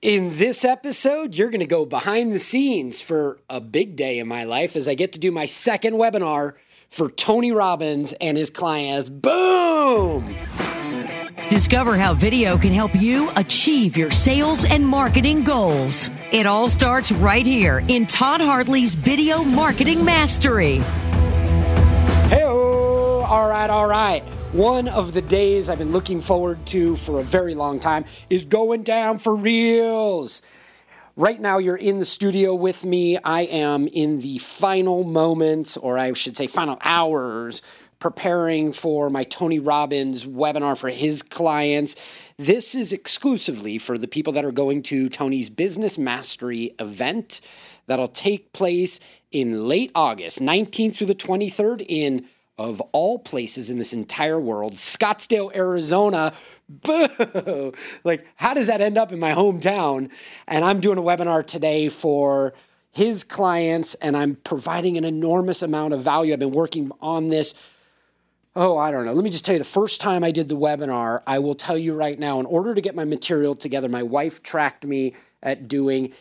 In this episode, you're going to go behind the scenes for a big day in my life as I get to do my second webinar for Tony Robbins and his clients. Boom! Discover how video can help you achieve your sales and marketing goals. It all starts right here in Todd Hartley's Video Marketing Mastery. Hey-o! All right. One of the days I've been looking forward to for a very long time is going down for reels. Right now, you're in the studio with me. I am in the final moments, or I should say final hours, preparing for my Tony Robbins webinar for his clients. This is exclusively for the people that are going to Tony's Business Mastery event that'll take place in late August, 19th through the 23rd in, of all places in this entire world, Scottsdale, Arizona. Boo! Like, how does that end up in my hometown? And I'm doing a webinar today for his clients, and I'm providing an enormous amount of value. I've been working on this. I don't know. Let me just tell you, the first time I did the webinar, I will tell you right now, in order to get my material together, my wife tracked me at doing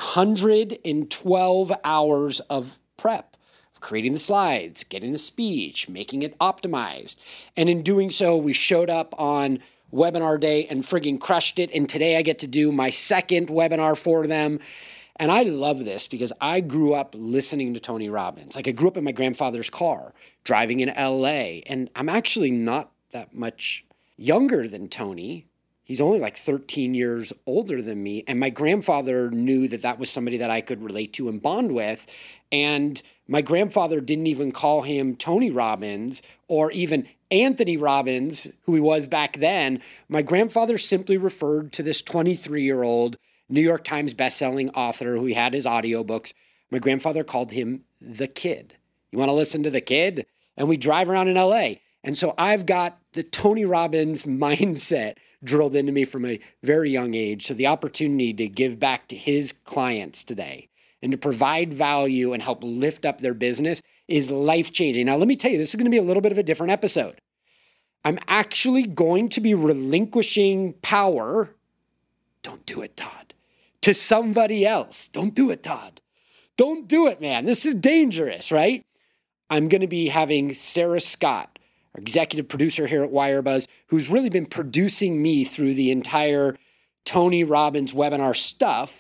112 hours of prep. Creating the slides, getting the speech, making it optimized. And in doing so, we showed up on webinar day and frigging crushed it. And today I get to do my second webinar for them. And I love this because I grew up listening to Tony Robbins. Like, I grew up in my grandfather's car, driving in LA. And I'm actually not that much younger than Tony. He's only like 13 years older than me. And my grandfather knew that that was somebody that I could relate to and bond with. And my grandfather didn't even call him Tony Robbins or even Anthony Robbins, who he was back then. My grandfather simply referred to this 23-year-old New York Times bestselling author who he had his audiobooks. My grandfather called him the Kid. You want to listen to the Kid? And we drive around in LA. And so I've got the Tony Robbins mindset drilled into me from a very young age. So the opportunity to give back to his clients today and to provide value and help lift up their business is life-changing. Now, let me tell you, this is going to be a little bit of a different episode. I'm actually going to be relinquishing power. Don't do it, Todd. To somebody else. Don't do it, Todd. Don't do it, man. This is dangerous, right? I'm going to be having Sarah Scott, our executive producer here at Wirebuzz, who's really been producing me through the entire Tony Robbins webinar stuff,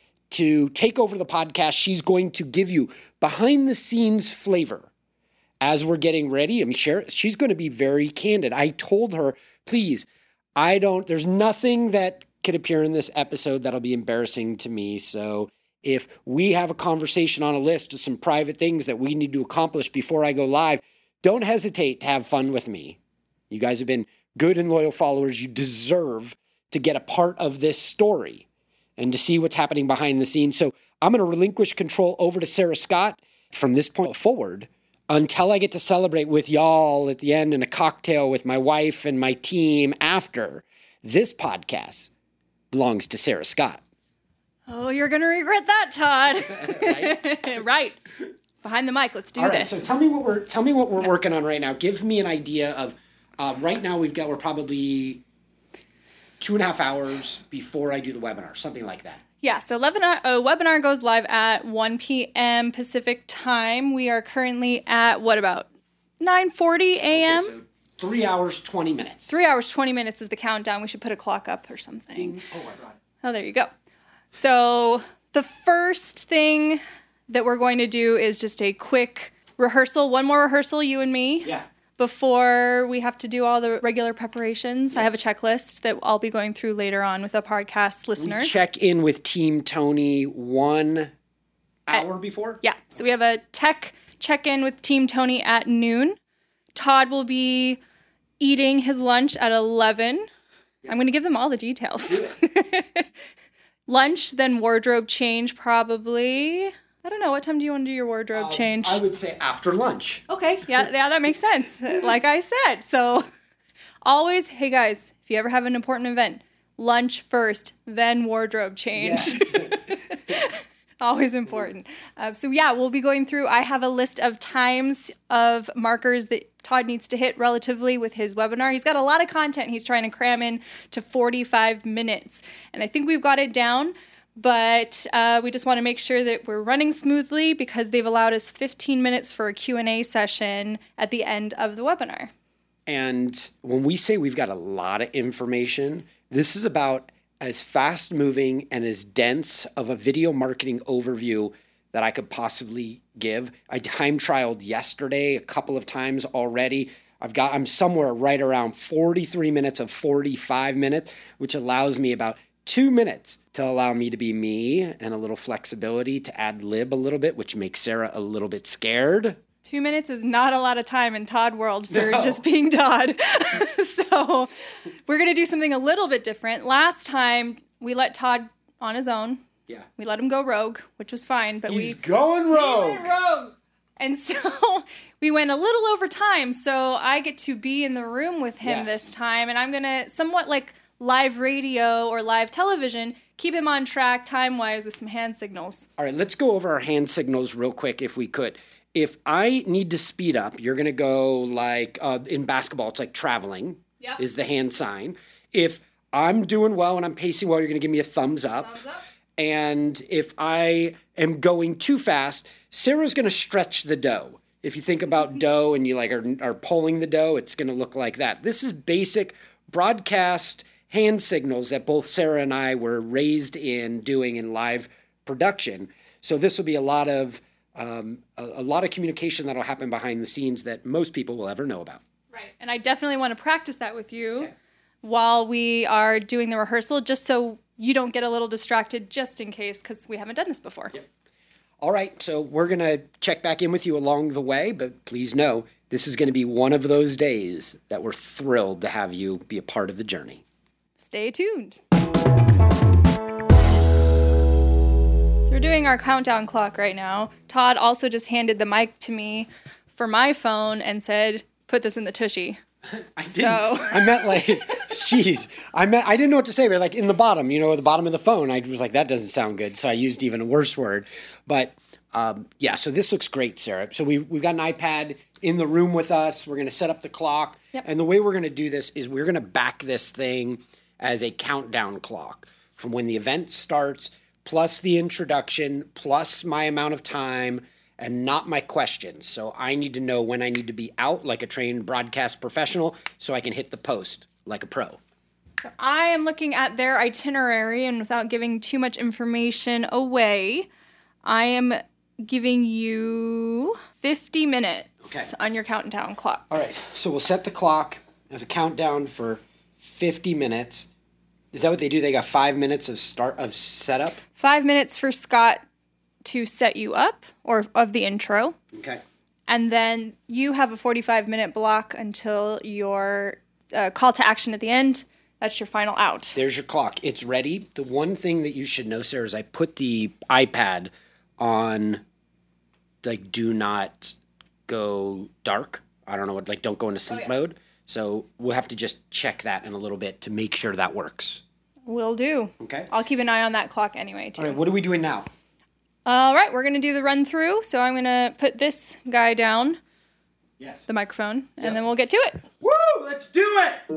to take over the podcast. She's going to give you behind-the-scenes flavor as we're getting ready. I mean, she's going to be very candid. I told her, please, there's nothing that could appear in this episode that'll be embarrassing to me. So if we have a conversation on a list of some private things that we need to accomplish before I go live, don't hesitate to have fun with me. You guys have been good and loyal followers. You deserve to get a part of this story and to see what's happening behind the scenes. So I'm going to relinquish control over to Sarah Scott from this point forward until I get to celebrate with y'all at the end in a cocktail with my wife and my team after. This podcast belongs to Sarah Scott. Oh, you're going to regret that, Todd. Right. Behind the mic. Let's do this. So tell me what we're working on right now. Give me an idea of right now we're probably 2.5 hours before I do the webinar, something like that. Yeah, so webinar goes live at 1 p.m. Pacific time. We are currently at, about 9:40 a.m.? Okay, so 3 hours, 20 minutes. 3 hours, 20 minutes is the countdown. We should put a clock up or something. Ding. Oh, I brought it. Oh, there you go. So the first thing that we're going to do is just a quick rehearsal. One more rehearsal, you and me. Yeah. Before we have to do all the regular preparations. I have a checklist that I'll be going through later on with the podcast listeners. We check in with Team Tony 1 hour before? Yeah. So we have a tech check-in with Team Tony at noon. Todd will be eating his lunch at 11. Yes. I'm going to give them all the details. Lunch, then wardrobe change probably. I don't know. What time do you want to do your wardrobe change? I would say after lunch. Okay. Yeah, that makes sense. Like I said. So always, hey guys, if you ever have an important event, lunch first, then wardrobe change. Yes. Always important. So yeah, we'll be going through. I have a list of times of markers that Todd needs to hit relatively with his webinar. He's got a lot of content he's trying to cram in to 45 minutes. And I think we've got it down, but we just want to make sure that we're running smoothly because they've allowed us 15 minutes for a Q&A session at the end of the webinar. And when we say we've got a lot of information, this is about as fast moving and as dense of a video marketing overview that I could possibly give. I time trialed yesterday a couple of times already. I'm somewhere right around 43 minutes of 45 minutes, which allows me about 2 minutes to allow me to be me and a little flexibility to ad lib a little bit, which makes Sarah a little bit scared. 2 minutes is not a lot of time in Todd world for just being Todd. So we're going to do something a little bit different. Last time we let Todd on his own. Yeah. We let him go rogue, which was fine. But He's going rogue. He went rogue. And so we went a little over time. So I get to be in the room with him this time. And I'm going to, somewhat like live radio or live television, keep him on track time-wise with some hand signals. All right, let's go over our hand signals real quick if we could. If I need to speed up, you're going to go like in basketball, it's like traveling is the hand sign. If I'm doing well and I'm pacing well, you're going to give me a thumbs up. And if I am going too fast, Sarah's going to stretch the dough. If you think about dough and you like are pulling the dough, it's going to look like that. This is basic broadcast hand signals that both Sarah and I were raised in doing in live production. So this will be a lot of communication that'll happen behind the scenes that most people will ever know about. Right. And I definitely want to practice that with you while we are doing the rehearsal, just so you don't get a little distracted just in case, because we haven't done this before. Yep. All right. So we're going to check back in with you along the way, but please know this is going to be one of those days that we're thrilled to have you be a part of the journey. Stay tuned. We're doing our countdown clock right now. Todd also just handed the mic to me for my phone and said, put this in the tushy. I meant like, jeez. I didn't know what to say, but like in the bottom, at the bottom of the phone, I was like, that doesn't sound good. So I used even a worse word. But so this looks great, Sarah. So we've got an iPad in the room with us. We're going to set up the clock. Yep. And the way we're going to do this is we're going to back this thing as a countdown clock from when the event starts, plus the introduction, plus my amount of time, and not my questions. So I need to know when I need to be out like a trained broadcast professional so I can hit the post like a pro. So I am looking at their itinerary, and without giving too much information away, I am giving you 50 minutes on your countdown clock. All right, so we'll set the clock as a countdown for 50 minutes. Is that what they do? They got 5 minutes of setup? 5 minutes for Scott to set you up, or of the intro. Okay. And then you have a 45-minute block until your call to action at the end. That's your final out. There's your clock. It's ready. The one thing that you should know, Sarah, is I put the iPad on, like, do not go dark. I don't know what, like, don't go into sleep mode. So we'll have to just check that in a little bit to make sure that works. Will do. Okay. I'll keep an eye on that clock anyway, too. All right, what are we doing now? All right, we're going to do the run through. So I'm going to put this guy down, the microphone, and then we'll get to it. Woo, let's do it!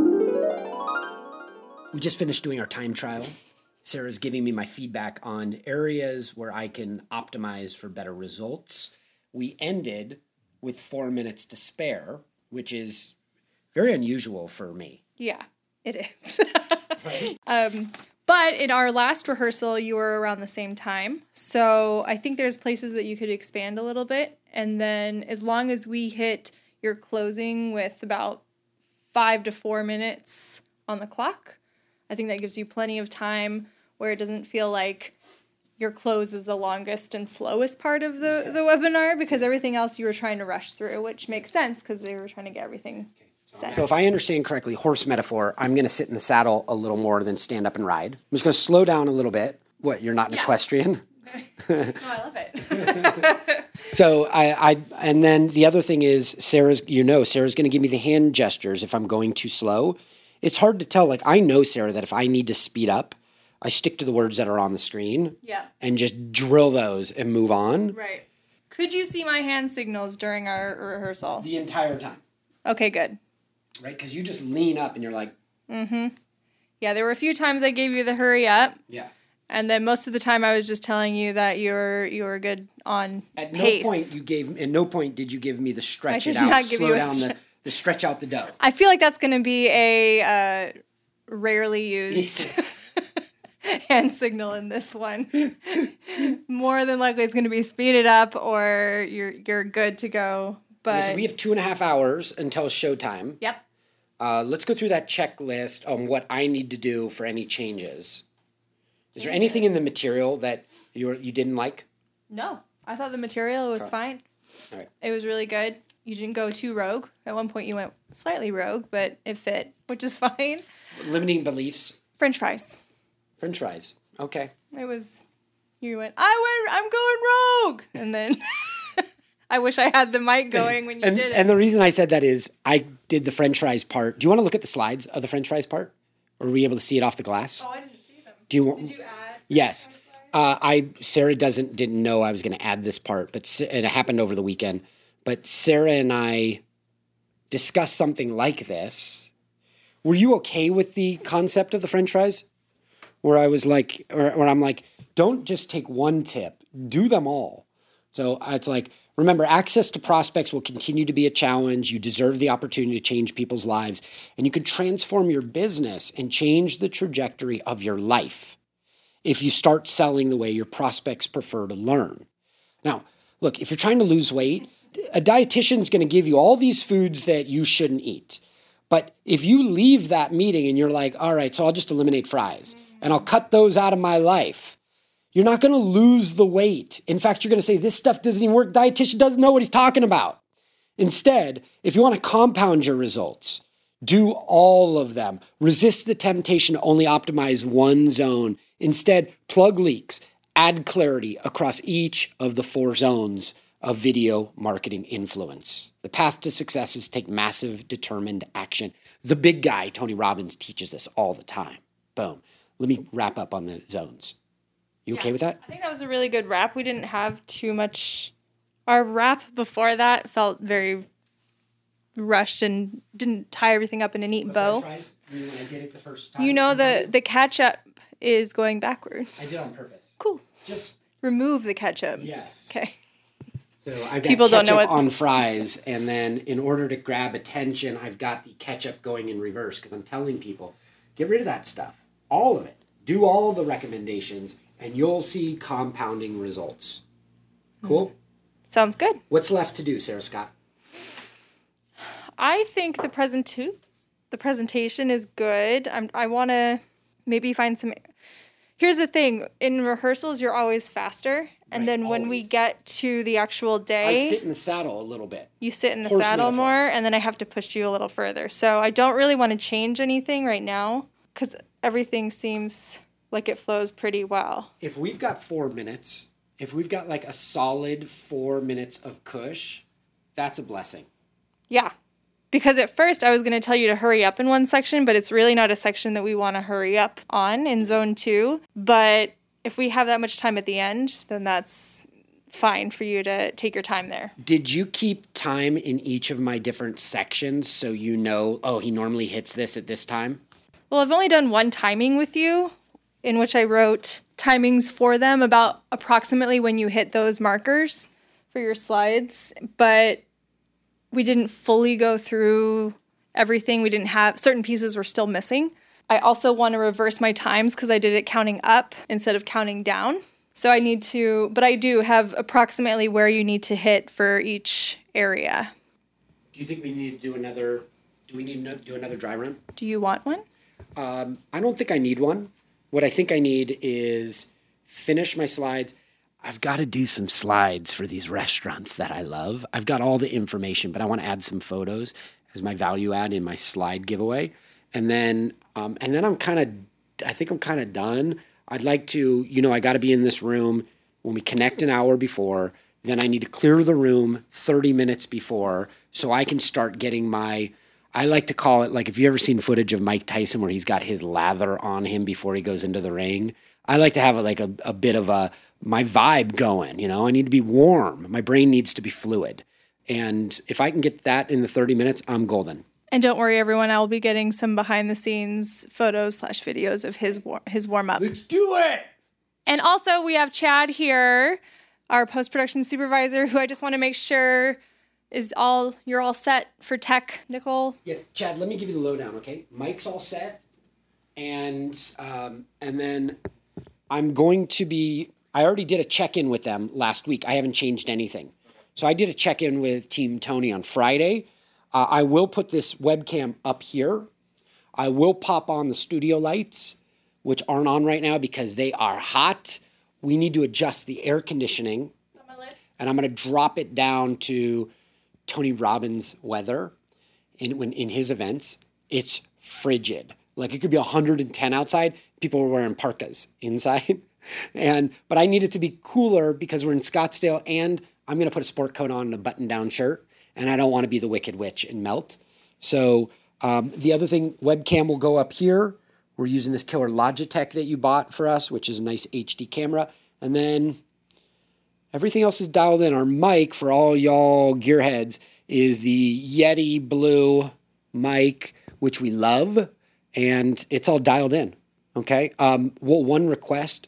We just finished doing our time trial. Sarah's giving me my feedback on areas where I can optimize for better results. We ended with 4 minutes to spare, which is very unusual for me. Yeah, it is. Right. But in our last rehearsal, you were around the same time. So I think there's places that you could expand a little bit. And then as long as we hit your closing with about 5 to 4 minutes on the clock, I think that gives you plenty of time where it doesn't feel like your close is the longest and slowest part of the webinar, because everything else you were trying to rush through, which makes sense because they were trying to get everything set. So if I understand correctly, horse metaphor, I'm going to sit in the saddle a little more than stand up and ride. I'm just going to slow down a little bit. What, you're not an equestrian? No, I love it. So and then the other thing is Sarah's going to give me the hand gestures if I'm going too slow. It's hard to tell. Like, I know, Sarah, that if I need to speed up, I stick to the words that are on the screen. Yeah. And just drill those and move on. Right. Could you see my hand signals during our rehearsal? The entire time. Okay, good. Right? Because you just lean up and you're like... Yeah, there were a few times I gave you the hurry up. Yeah. And then most of the time I was just telling you that you were good on At pace. no point did you give me the stretch I it did out, not give slow you a down the stretch out the dough. I feel like that's going to be a rarely used hand signal in this one. More than likely it's going to be speed it up or you're good to go. But So we have 2.5 hours until showtime. Yep. Let's go through that checklist on what I need to do for any changes. Is there anything in the material that you didn't like? No. I thought the material was fine. All right. It was really good. You didn't go too rogue. At one point you went slightly rogue, but it fit, which is fine. Limiting beliefs. French fries. French fries. Okay. You went, I'm going rogue. And then I wish I had the mic going when you did it. And the reason I said that is I did the French fries part. Do you want to look at the slides of the French fries part? Or were we able to see it off the glass? Oh, I didn't see them. Do you want? Did you add? Yes. Sarah didn't know I was going to add this part, but it happened over the weekend. But Sarah and I discussed something like this. Were you okay with the concept of the French fries? Where I was like, or I'm like, don't just take one tip, do them all. So it's like, remember, access to prospects will continue to be a challenge. You deserve the opportunity to change people's lives, and you can transform your business and change the trajectory of your life if you start selling the way your prospects prefer to learn. Now, look, if you're trying to lose weight, a dietitian's going to give you all these foods that you shouldn't eat. But if you leave that meeting and you're like, all right, so I'll just eliminate fries and I'll cut those out of my life, you're not going to lose the weight. In fact, you're going to say, this stuff doesn't even work. Dietitian doesn't know what he's talking about. Instead, if you want to compound your results, do all of them. Resist the temptation to only optimize one zone. Instead, plug leaks, add clarity across each of the 4 zones of video marketing influence. The path to success is to take massive, determined action. The big guy, Tony Robbins, teaches this all the time. Boom. Let me wrap up on the zones. You okay with that? I think that was a really good wrap. We didn't have too much. Our wrap before that felt very rushed and didn't tie everything up in a neat bow. Fries, when I did it the first time. You know the ketchup is going backwards. I did on purpose. Cool. Just remove the ketchup. yes. Okay. So I've got People ketchup don't know what on fries, and then in order to grab attention, I've got the ketchup going in reverse because I'm telling people, get rid of that stuff, all of it. Do all the recommendations, and you'll see compounding results. Cool? Sounds good. What's left to do, Sarah Scott? I think the presentation is good. I want to maybe find some. Here's the thing: in rehearsals, you're always faster, and Right, then when we always. get to the actual I day, sit in the saddle a little bit. you sit in the Horse saddle metaphor. more, and then I have to push you a little further. So I don't really want to change anything right now because everything seems like it flows pretty well. If we've got 4 minutes, if we've got like a solid 4 minutes of cush, that's a blessing. Yeah. Because at first I was going to tell you to hurry up in one section, but it's really not a section that we want to hurry up on in zone 2. But if we have that much time at the end, then that's fine for you to take your time there. Did you keep time in each of my different sections so you know, oh, he normally hits this at this time? Well, I've only done one timing with you, in which I wrote timings for them about approximately when you hit those markers for your slides, but we didn't fully go through everything. We didn't have, certain pieces were still missing. I also want to reverse my times because I did it counting up instead of counting down. So I need to, but I do have approximately where you need to hit for each area. Do you think we need to do another, do another dry run? Do you want one? I don't think I need one. What I think I need is finish my slides. I've got to do some slides for these restaurants that I love. I've got all the information, but I want to add some photos as my value add in my slide giveaway. And then I'm kind of, I think I'm kind of done. I'd like to, I got to be in this room when we connect an hour before. Then I need to clear the room 30 minutes before so I can start getting my I like to call it, like, if you ever seen footage of Mike Tyson where he's got his lather on him before he goes into the ring, I like to have a bit of my vibe going, you know? I need to be warm. My brain needs to be fluid. And if I can get that in the 30 minutes, I'm golden. And don't worry, everyone. I will be getting some behind-the-scenes photos/videos of his warm-up. Let's do it! And also, we have Chad here, our post-production supervisor, who I just want to make sure you're all set for technical. Yeah, Chad, let me give you the lowdown, okay? Mike's all set, and then I'm going to be. I already did a check-in with them last week. I haven't changed anything, so I did a check-in with Team Tony on Friday. I will put this webcam up here. I will pop on the studio lights, which aren't on right now because they are hot. We need to adjust the air conditioning, and I'm going to drop it down to Tony Robbins weather in his events. It's frigid. Like, it could be 110 outside. People were wearing parkas inside. But I need it to be cooler because we're in Scottsdale, and I'm going to put a sport coat on and a button-down shirt, and I don't want to be the Wicked Witch and melt. So the other thing, webcam will go up here. We're using this killer Logitech that you bought for us, which is a nice HD camera. And then everything else is dialed in. Our mic, for all y'all gearheads, is the Yeti Blue mic, which we love, and it's all dialed in, okay? One request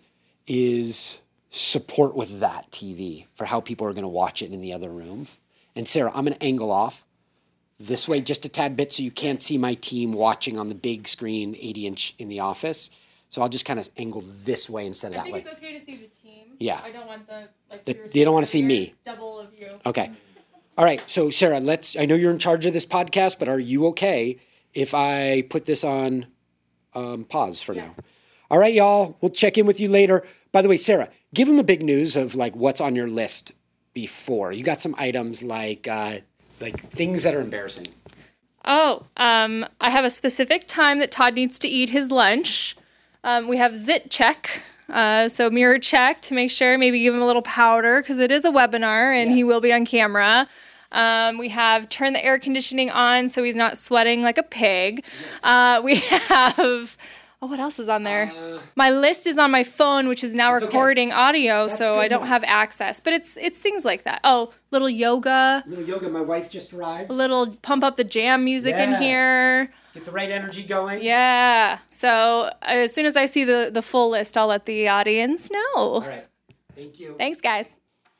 is support with that TV for how people are going to watch it in the other room. And Sarah, I'm going to angle off this way just a tad bit so you can't see my team watching on the big screen, 80-inch in the office. So I'll just kind of angle this way instead of that way. I think it's okay to see the team. Yeah. I don't want they don't want to see me. Double of you. Okay. All right. So Sarah, I know you're in charge of this podcast, but are you okay if I put this on pause for now? All right, y'all. We'll check in with you later. By the way, Sarah, give them the big news of like what's on your list before. You got some items like things that are embarrassing. Oh, I have a specific time that Todd needs to eat his lunch. We have zit check. So mirror check to make sure, maybe give him a little powder because it is a webinar and he will be on camera. We have turn the air conditioning on so he's not sweating like a pig. Yes. We have, what else is on there? My list is on my phone, which is now recording audio, so I don't have access. But it's things like that. Oh, little yoga. My wife just arrived. A little pump up the jam music in here. Get the right energy going. Yeah. So as soon as I see the full list, I'll let the audience know. All right. Thank you. Thanks, guys.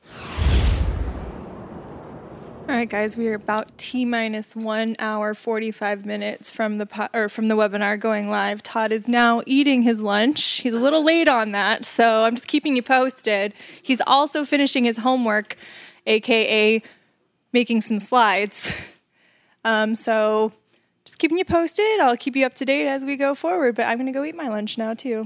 All right, guys, we are about T-minus 1 hour, 45 minutes from the webinar going live. Todd is now eating his lunch. He's a little late on that, so I'm just keeping you posted. He's also finishing his homework, aka making some slides. So just keeping you posted. I'll keep you up to date as we go forward, but I'm going to go eat my lunch now, too.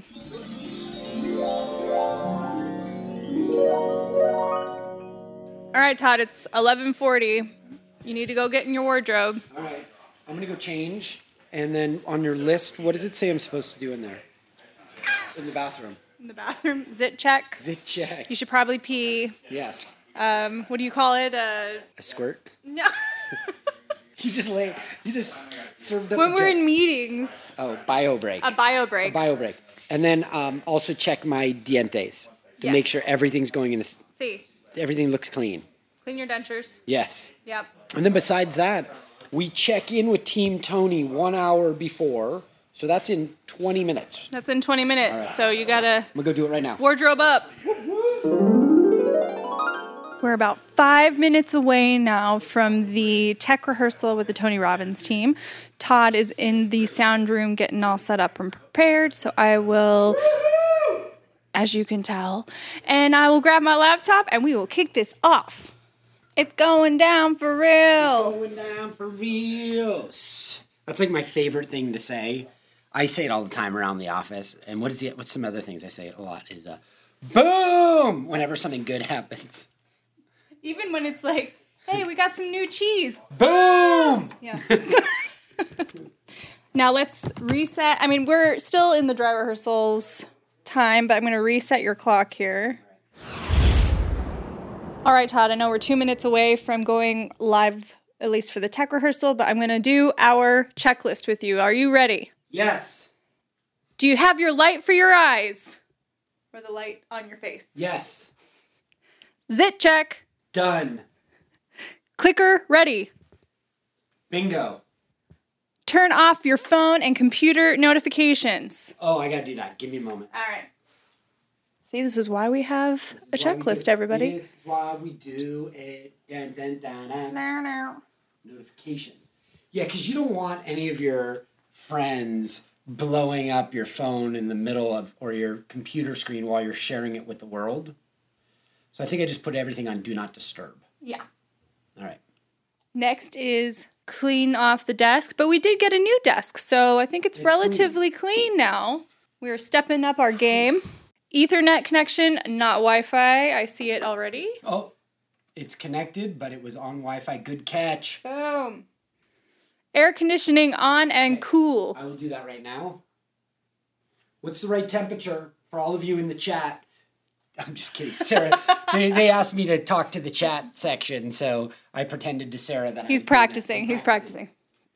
All right, Todd, it's 11:40. You need to go get in your wardrobe. All right. I'm going to go change. And then on your list, what does it say I'm supposed to do in there? In the bathroom. In the bathroom. Zit check. Zit check. You should probably pee. Yes. What do you call it? A squirt? No. You just served up when we're in meetings. Oh, bio break. A bio break. A bio break. And then also check my dientes to make sure everything's going in this. See. Everything looks clean. Clean your dentures. Yes. Yep. And then besides that, we check in with Team Tony 1 hour before. So that's in 20 minutes. That's in 20 minutes. Right. So you got to... I'm going to go do it right now. Wardrobe up. We're about 5 minutes away now from the tech rehearsal with the Tony Robbins team. Todd is in the sound room getting all set up and prepared. So I will... as you can tell. And I will grab my laptop and we will kick this off. It's going down for real. It's going down for real. That's like my favorite thing to say. I say it all the time around the office. And what's some other things I say a lot is boom whenever something good happens. Even when it's like, hey, we got some new cheese. Boom! Yeah. Now let's reset. I mean, we're still in the dry rehearsals time, but I'm going to reset your clock here. All right, Todd, I know we're 2 minutes away from going live at least for the tech rehearsal, but I'm going to do our checklist with you. Are you ready? Yes. Do you have your light for your eyes? Or the light on your face? Yes. Zit check. Done. Clicker ready. Bingo. Turn off your phone and computer notifications. Oh, I got to do that. Give me a moment. All right. See, this is why we have a checklist, everybody. This is why we do it. Dun, dun, dun, dun. Notifications. Yeah, because you don't want any of your friends blowing up your phone in the middle of, or your computer screen while you're sharing it with the world. So I think I just put everything on Do Not Disturb. Yeah. All right. Next is clean off the desk, but we did get a new desk, so I think it's relatively clean now. We're stepping up our game. Ethernet connection, not Wi-Fi. I see it already. Oh, it's connected, but it was on Wi-Fi. Good catch. Boom. Air conditioning on and cool. I will do that right now. What's the right temperature for all of you in the chat? I'm just kidding, Sarah. they asked me to talk to the chat section, so I pretended to Sarah that He's practicing. He's practicing.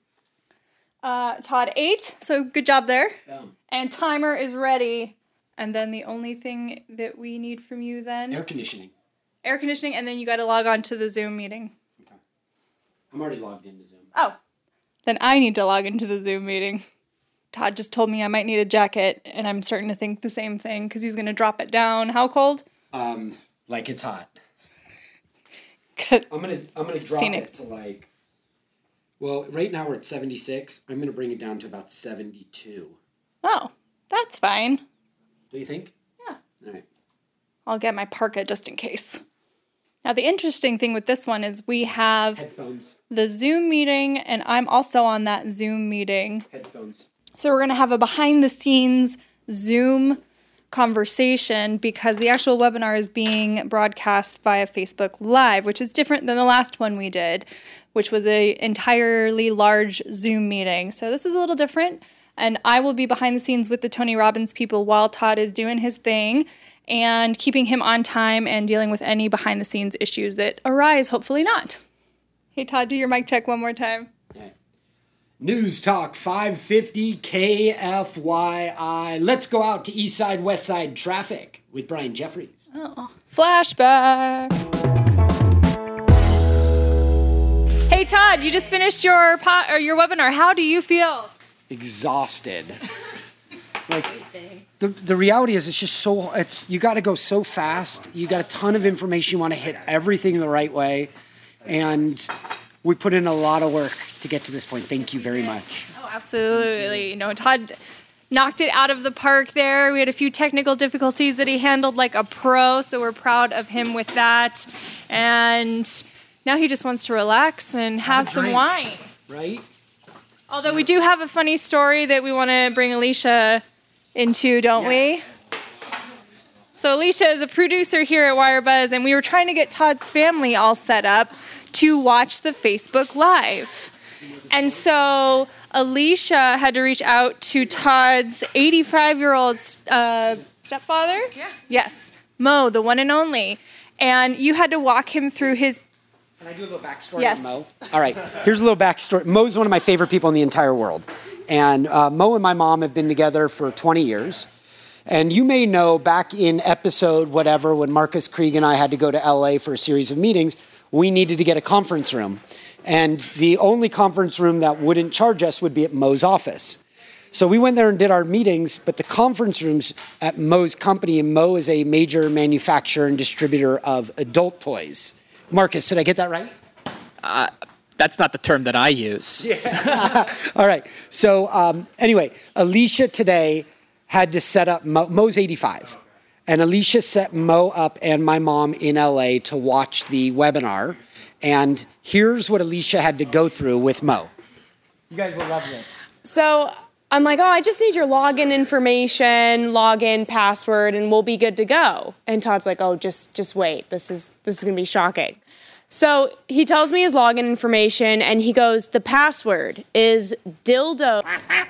Todd 8, so good job there. And timer is ready. And then the only thing that we need from you then? Air conditioning. Air conditioning, and then you got to log on to the Zoom meeting. Okay. I'm already logged into Zoom. Oh. Then I need to log into the Zoom meeting. Todd just told me I might need a jacket, and I'm starting to think the same thing because he's going to drop it down. How cold? Like it's hot. I'm gonna drop Phoenix. It to like. Well, right now we're at 76. I'm gonna bring it down to about 72. Oh, that's fine. Do you think? Yeah. All right. I'll get my parka just in case. Now, the interesting thing with this one is we have headphones. The Zoom meeting, and I'm also on that Zoom meeting. Headphones. So we're going to have a behind-the-scenes Zoom conversation because the actual webinar is being broadcast via Facebook Live, which is different than the last one we did, which was an entirely large Zoom meeting. So this is a little different, and I will be behind the scenes with the Tony Robbins people while Todd is doing his thing and keeping him on time and dealing with any behind-the-scenes issues that arise, hopefully not. Hey, Todd, do your mic check one more time. News Talk 550 KFYI. Let's go out to East Side, West Side traffic with Brian Jeffries. Oh, flashback. Hey Todd, you just finished your webinar. How do you feel? Exhausted. Like the reality is, it's just you got to go so fast. You got a ton of information. You want to hit everything the right way, and we put in a lot of work to get to this point. Thank you very much. Oh, absolutely. Todd knocked it out of the park there. We had a few technical difficulties that he handled like a pro, so we're proud of him with that. And now he just wants to relax and have some wine. Right? Although we do have a funny story that we want to bring Alicia into, don't we? So Alicia is a producer here at WireBuzz, and we were trying to get Todd's family all set up to watch the Facebook Live. And so Alicia had to reach out to Todd's 85-year-old stepfather? Yeah. Yes, Mo, the one and only. And you had to walk him through his... Can I do a little backstory on Mo? All right, here's a little backstory. Mo's one of my favorite people in the entire world. And Mo and my mom have been together for 20 years. And you may know back in episode whatever, when Marcus Krieg and I had to go to LA for a series of meetings, we needed to get a conference room. And the only conference room that wouldn't charge us would be at Mo's office. So we went there and did our meetings, but the conference rooms at Mo's company, and Mo is a major manufacturer and distributor of adult toys. Marcus, did I get that right? That's not the term that I use. Yeah. All right. So anyway, Alicia today had to set up, Mo's 85. And Alicia set Mo up and my mom in LA to watch the webinar. And here's what Alicia had to go through with Mo. You guys will love this. So I'm like, I just need your login information, login, password, and we'll be good to go. And Todd's like, just wait. This is going to be shocking. So he tells me his login information, and he goes, the password is dildo.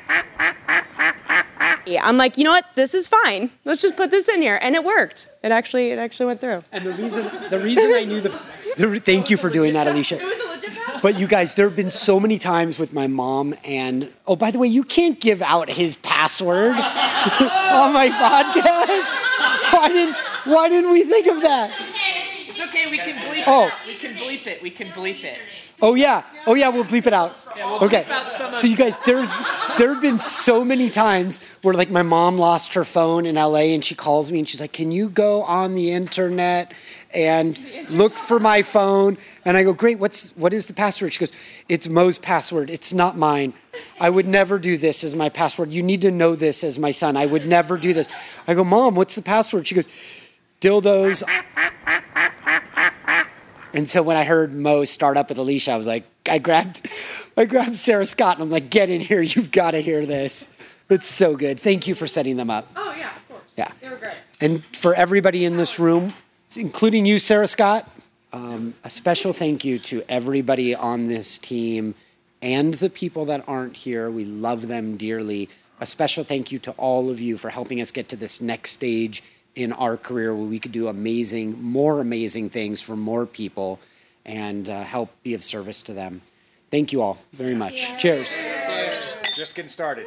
I'm like, you know what? This is fine. Let's just put this in here, and it worked. It actually went through. And the reason I knew thank you for doing that, Alicia. It was a legit password. But you guys, there have been so many times with my mom and, oh, by the way, you can't give out his password on my podcast. Why didn't we think of that? It's okay. We can bleep it. We can bleep it. Oh yeah, we'll bleep it out. Yeah, we'll okay. bleep out some So you guys, there have been so many times where like my mom lost her phone in LA and she calls me and she's like, "Can you go on the internet and look for my phone?" And I go, "Great, what is the password?" She goes, "It's Mo's password. It's not mine. I would never do this as my password. You need to know this as my son. I would never do this." I go, "Mom, what's the password?" She goes, "Dildos." And so when I heard Mo start up with Alicia, I was like, I grabbed Sarah Scott and I'm like, "Get in here. You've got to hear this." It's so good. Thank you for setting them up. Oh, yeah, of course. Yeah. They were great. And for everybody in this room, including you, Sarah Scott, a special thank you to everybody on this team and the people that aren't here. We love them dearly. A special thank you to all of you for helping us get to this next stage in our career where we could do more amazing things for more people and help be of service to them. Thank you all very much. Yeah. Cheers. Just getting started.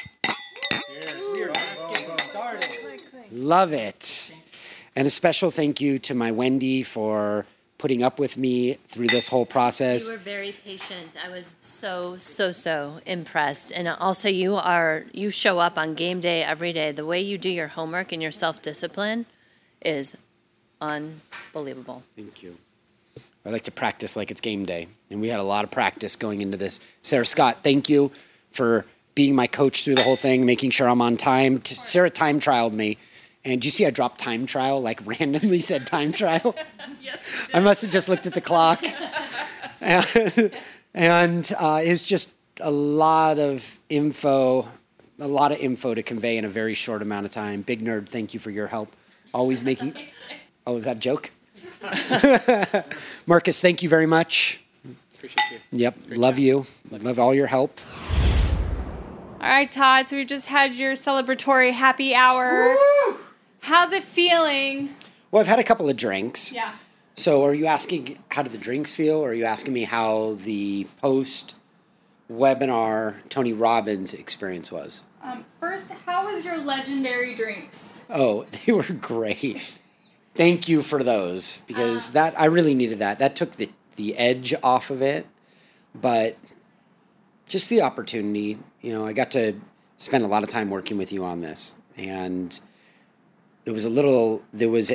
Love it. And a special thank you to my Wendy for putting up with me through this whole process. You were very patient. I was so impressed. And also you show up on game day every day. The way you do your homework and your self-discipline is unbelievable. Thank you. I like to practice like it's game day. And we had a lot of practice going into this. Sarah Scott, thank you for being my coach through the whole thing, making sure I'm on time. Sarah time trialed me. And do you see I dropped time trial, like randomly said time trial? Yes. I must have just looked at the clock. and it's just a lot of info to convey in a very short amount of time. Big Nerd, thank you for your help. Always making... Oh, is that a joke? Marcus, thank you very much. Appreciate you. Yep, love you. Love all your help. All right, Todd, so we just had your celebratory happy hour. Woo! How's it feeling? Well, I've had a couple of drinks. Yeah. So are you asking how did the drinks feel, or are you asking me how the post-webinar Tony Robbins experience was? First, how was your legendary drinks? Oh, they were great. Thank you for those, because I really needed that. That took the edge off of it, but just the opportunity. You know, I got to spend a lot of time working with you on this, and there was a little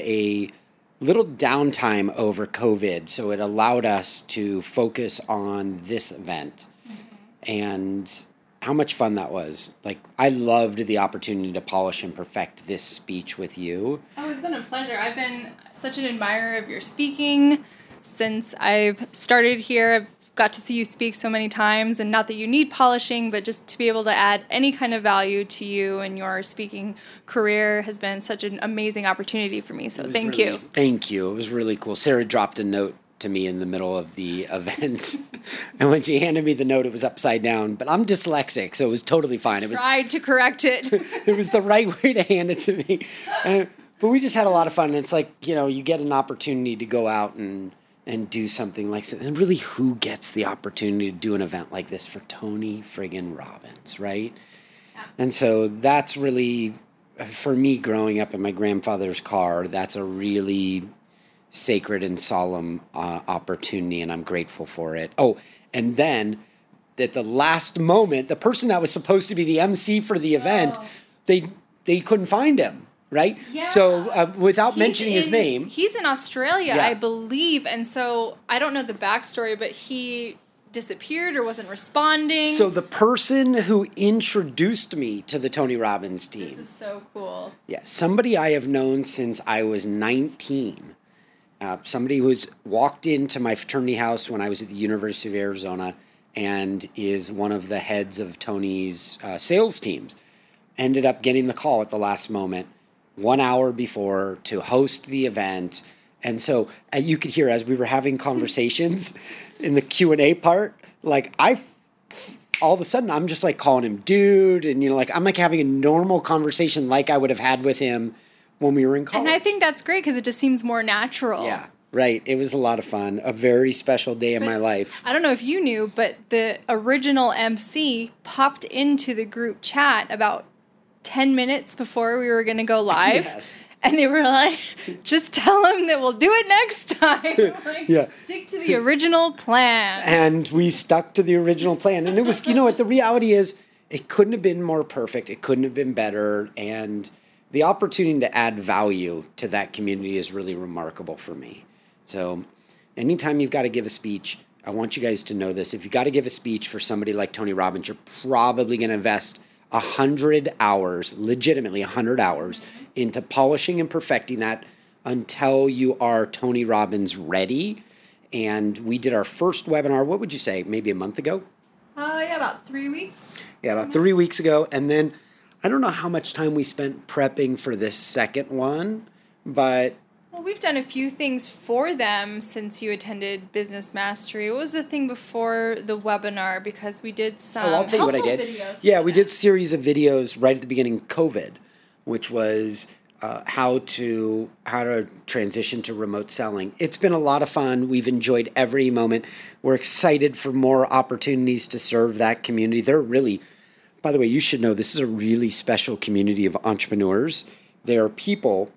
downtime over COVID, so it allowed us to focus on this event. And how much fun that was. Like, I loved the opportunity to polish and perfect this speech with you. Oh, it's been a pleasure. I've been such an admirer of your speaking since I've started here. I've got to see you speak so many times, and not that you need polishing, but just to be able to add any kind of value to you and your speaking career has been such an amazing opportunity for me. So thank you. Thank you. It was really cool. Sarah dropped a note to me in the middle of the event. And when she handed me the note, it was upside down. But I'm dyslexic, so it was totally fine. It was tried to correct it. It was the right way to hand it to me. But we just had a lot of fun. And it's like, you know, you get an opportunity to go out and do something like that. And really, who gets the opportunity to do an event like this for Tony friggin' Robbins, right? Yeah. And so that's really, for me, growing up in my grandfather's car, that's a really sacred and solemn opportunity, and I'm grateful for it. Oh, and then at the last moment, the person that was supposed to be the MC for the event, they couldn't find him. Right? Yeah. So without mentioning his name. He's in Australia, I believe. And so I don't know the backstory, but he disappeared or wasn't responding. So the person who introduced me to the Tony Robbins team. This is so cool. Yeah, somebody I have known since I was 19. Somebody who's walked into my fraternity house when I was at the University of Arizona and is one of the heads of Tony's sales teams. Ended up getting the call at the last moment. 1 hour before to host the event. And so you could hear as we were having conversations in the Q&A part, like all of a sudden I'm just like calling him dude. And, you know, like I'm like having a normal conversation like I would have had with him when we were in college. And I think that's great because it just seems more natural. Yeah. Right. It was a lot of fun. A very special day in my life. I don't know if you knew, but the original MC popped into the group chat about 10 minutes before we were going to go live. Yes. And they were like, just tell them that we'll do it next time. Like, Yeah. Stick to the original plan. And we stuck to the original plan. And it was, you know what, the reality is it couldn't have been more perfect. It couldn't have been better. And the opportunity to add value to that community is really remarkable for me. So anytime you've got to give a speech, I want you guys to know this. If you've got to give a speech for somebody like Tony Robbins, you're probably going to invest 100 hours, legitimately 100 hours, into polishing and perfecting that until you are Tony Robbins ready. And we did our first webinar, what would you say, maybe a month ago? Yeah, about 3 weeks. Yeah, about 3 weeks ago. And then I don't know how much time we spent prepping for this second one, but... Well, we've done a few things for them since you attended Business Mastery. What was the thing before the webinar? Because we did some I'll tell you what I did. Videos Yeah, for we them. did a series of videos right at the beginning of COVID, which was how to transition to remote selling. It's been a lot of fun. We've enjoyed every moment. We're excited for more opportunities to serve that community. They're really, by the way, you should know this is a really special community of entrepreneurs. They are people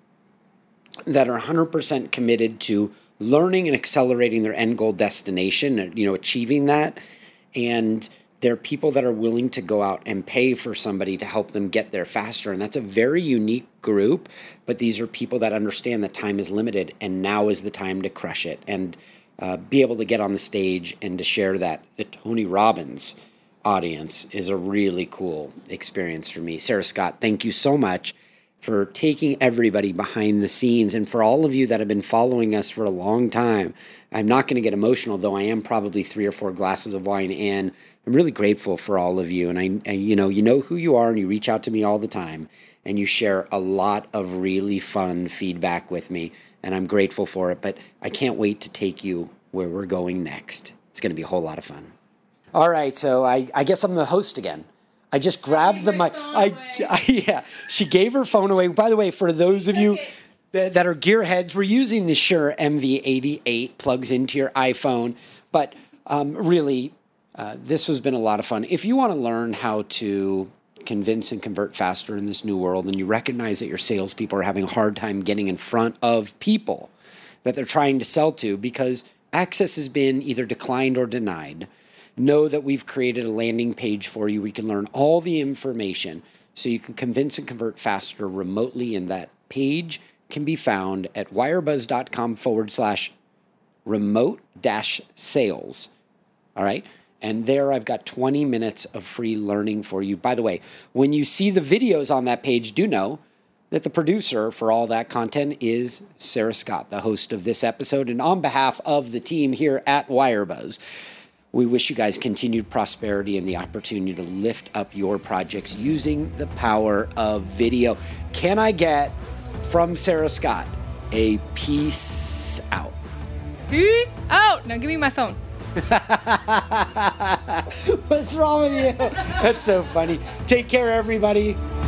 that are 100% committed to learning and accelerating their end goal destination, achieving that. And they're people that are willing to go out and pay for somebody to help them get there faster. And that's a very unique group, but these are people that understand that time is limited and now is the time to crush it and be able to get on the stage and to share that. The Tony Robbins audience is a really cool experience for me. Sarah Scott, thank you so much for taking everybody behind the scenes. And for all of you that have been following us for a long time, I'm not going to get emotional, though I am probably 3 or 4 glasses of wine in. I'm really grateful for all of you. And you know who you are, and you reach out to me all the time, and you share a lot of really fun feedback with me, and I'm grateful for it. But I can't wait to take you where we're going next. It's going to be a whole lot of fun. All right, so I guess I'm the host again. I just grabbed the mic. Yeah, she gave her phone away. By the way, for those of you that are gearheads, we're using the Shure MV88, plugs into your iPhone. But really, this has been a lot of fun. If you want to learn how to convince and convert faster in this new world, and you recognize that your salespeople are having a hard time getting in front of people that they're trying to sell to because access has been either declined or denied, know that we've created a landing page for you. We can learn all the information so you can convince and convert faster remotely. And that page can be found at wirebuzz.com/remote-sales. All right. And there I've got 20 minutes of free learning for you. By the way, when you see the videos on that page, do know that the producer for all that content is Sarah Scott, the host of this episode. And on behalf of the team here at Wirebuzz, we wish you guys continued prosperity and the opportunity to lift up your projects using the power of video. Can I get from Sarah Scott a peace out? Peace out. Now give me my phone. What's wrong with you? That's so funny. Take care, everybody.